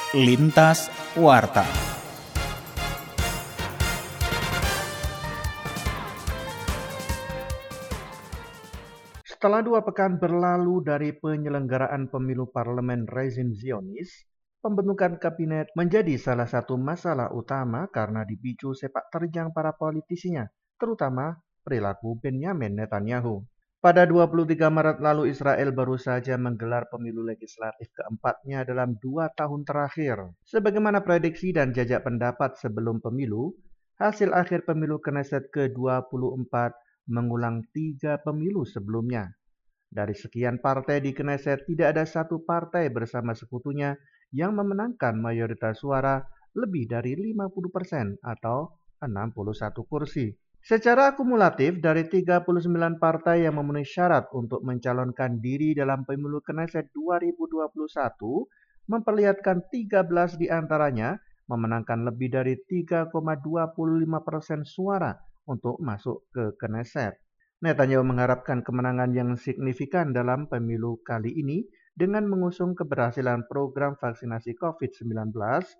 Lintas Warta. Setelah 2 pekan berlalu dari penyelenggaraan pemilu parlemen rezim Zionis, pembentukan kabinet menjadi salah satu masalah utama karena dipicu sepak terjang para politisinya, terutama perilaku Benyamin Netanyahu. Pada 23 Maret lalu Israel baru saja menggelar pemilu legislatif keempatnya dalam 2 tahun terakhir. Sebagaimana prediksi dan jajak pendapat sebelum pemilu, hasil akhir pemilu Knesset ke-24 mengulang 3 pemilu sebelumnya. Dari sekian partai di Knesset, tidak ada satu partai bersama sekutunya yang memenangkan mayoritas suara lebih dari 50% atau 61 kursi. Secara akumulatif, dari 39 partai yang memenuhi syarat untuk mencalonkan diri dalam pemilu Knesset 2021, memperlihatkan 13 diantaranya memenangkan lebih dari 3,25% suara untuk masuk ke Knesset. Netanyahu mengharapkan kemenangan yang signifikan dalam pemilu kali ini dengan mengusung keberhasilan program vaksinasi COVID-19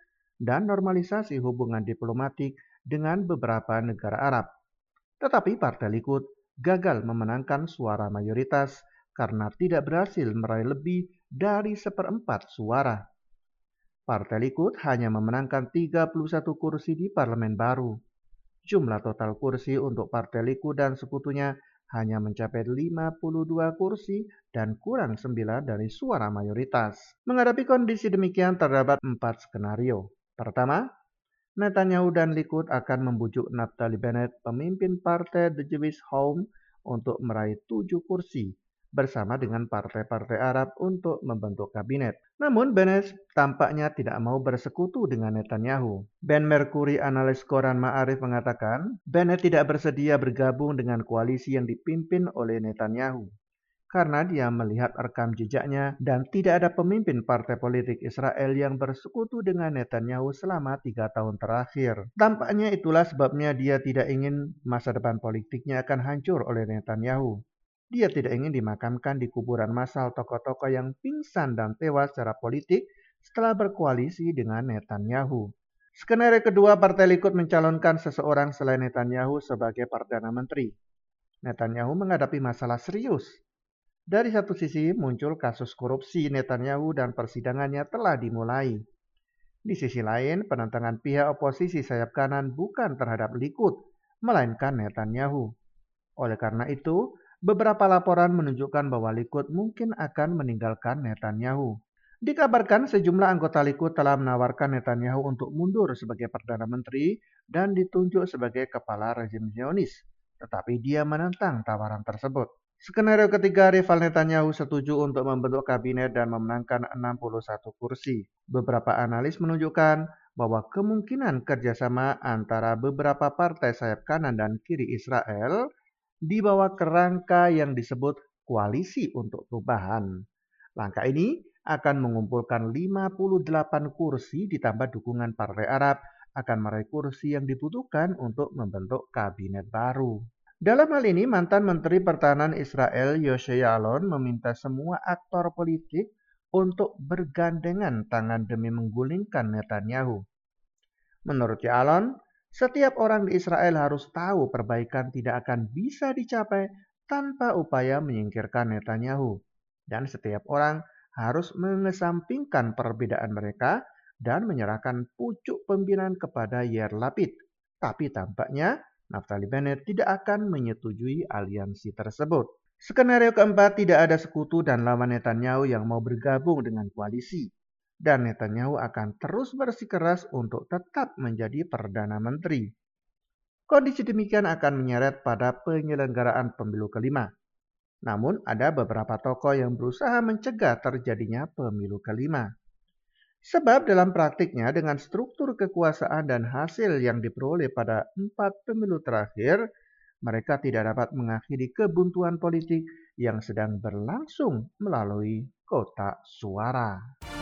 dan normalisasi hubungan diplomatik dengan beberapa negara Arab. Tetapi Partai Likud gagal memenangkan suara mayoritas karena tidak berhasil meraih lebih dari 1/4 suara. Partai Likud hanya memenangkan 31 kursi di parlemen baru. Jumlah total kursi untuk Partai Likud dan sekutunya hanya mencapai 52 kursi dan kurang 9 dari suara mayoritas. Menghadapi kondisi demikian terdapat 4 skenario. Pertama, Netanyahu dan Likud akan membujuk Naftali Bennett, pemimpin partai The Jewish Home, untuk meraih 7 kursi bersama dengan partai-partai Arab untuk membentuk kabinet. Namun Bennett tampaknya tidak mau bersekutu dengan Netanyahu. Ben Mercury, analis koran Ma'arif, mengatakan Bennett tidak bersedia bergabung dengan koalisi yang dipimpin oleh Netanyahu karena dia melihat rekam jejaknya dan tidak ada pemimpin partai politik Israel yang bersekutu dengan Netanyahu selama 3 tahun terakhir. Tampaknya itulah sebabnya dia tidak ingin masa depan politiknya akan hancur oleh Netanyahu. Dia tidak ingin dimakamkan di kuburan massal tokoh-tokoh yang pingsan dan tewas secara politik setelah berkoalisi dengan Netanyahu. Skenario kedua, Partai Likud mencalonkan seseorang selain Netanyahu sebagai Perdana Menteri. Netanyahu menghadapi masalah serius. Dari satu sisi muncul kasus korupsi Netanyahu dan persidangannya telah dimulai. Di sisi lain, penentangan pihak oposisi sayap kanan bukan terhadap Likud, melainkan Netanyahu. Oleh karena itu, beberapa laporan menunjukkan bahwa Likud mungkin akan meninggalkan Netanyahu. Dikabarkan sejumlah anggota Likud telah menawarkan Netanyahu untuk mundur sebagai Perdana Menteri dan ditunjuk sebagai kepala rezim Zionis, tetapi dia menentang tawaran tersebut. Skenario ketiga, rival Netanyahu setuju untuk membentuk kabinet dan memenangkan 61 kursi. Beberapa analis menunjukkan bahwa kemungkinan kerjasama antara beberapa partai sayap kanan dan kiri Israel di bawah kerangka yang disebut Koalisi untuk Perubahan. Langkah ini akan mengumpulkan 58 kursi ditambah dukungan partai Arab akan meraih kursi yang dibutuhkan untuk membentuk kabinet baru. Dalam hal ini, mantan Menteri Pertahanan Israel Yoshe Yaalon meminta semua aktor politik untuk bergandengan tangan demi menggulingkan Netanyahu. Menurut Yaalon, setiap orang di Israel harus tahu perbaikan tidak akan bisa dicapai tanpa upaya menyingkirkan Netanyahu. Dan setiap orang harus mengesampingkan perbedaan mereka dan menyerahkan pucuk pimpinan kepada Yair Lapid. Tapi tampaknya Naftali Bennett tidak akan menyetujui aliansi tersebut. Skenario keempat, tidak ada sekutu dan lawan Netanyahu yang mau bergabung dengan koalisi. Dan Netanyahu akan terus bersikeras untuk tetap menjadi Perdana Menteri. Kondisi demikian akan menyeret pada penyelenggaraan pemilu kelima. Namun ada beberapa tokoh yang berusaha mencegah terjadinya pemilu kelima. Sebab dalam praktiknya dengan struktur kekuasaan dan hasil yang diperoleh pada 4 pemilu terakhir, mereka tidak dapat mengakhiri kebuntuan politik yang sedang berlangsung melalui kotak suara.